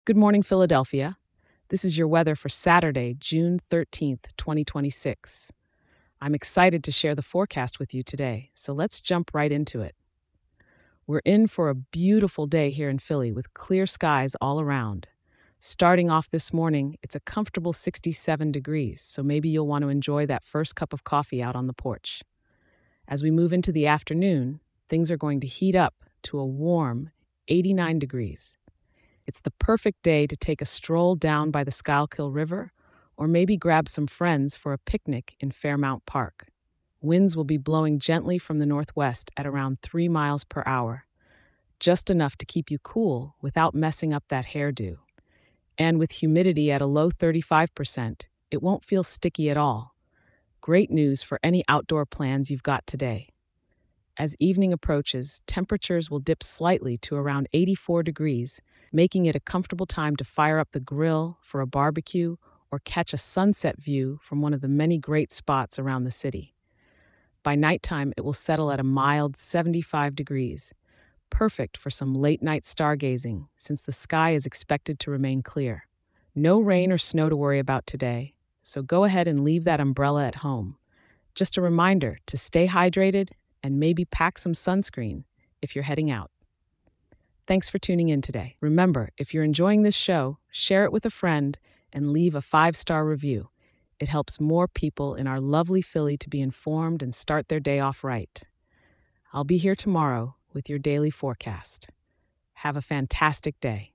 Good morning, Philadelphia. This is your weather for Saturday, June 13th, 2026. I'm excited to share the forecast with you today, so let's jump right into it. We're in for a beautiful day here in Philly with clear skies all around. Starting off this morning, it's a comfortable 67 degrees, so maybe you'll want to enjoy that first cup of coffee out on the porch. As we move into the afternoon, things are going to heat up to a warm 89 degrees. It's the perfect day to take a stroll down by the Schuylkill River or maybe grab some friends for a picnic in Fairmount Park. Winds will be blowing gently from the northwest at around 3 miles per hour, just enough to keep you cool without messing up that hairdo. And with humidity at a low 35%, it won't feel sticky at all. Great news for any outdoor plans you've got today. As evening approaches, temperatures will dip slightly to around 84 degrees, making it a comfortable time to fire up the grill for a barbecue or catch a sunset view from one of the many great spots around the city. By nighttime, it will settle at a mild 75 degrees, perfect for some late night stargazing since the sky is expected to remain clear. No rain or snow to worry about today, so go ahead and leave that umbrella at home. Just a reminder to stay hydrated and maybe pack some sunscreen if you're heading out. Thanks for tuning in today. Remember, if you're enjoying this show, share it with a friend and leave a 5-star review. It helps more people in our lovely Philly to be informed and start their day off right. I'll be here tomorrow with your daily forecast. Have a fantastic day.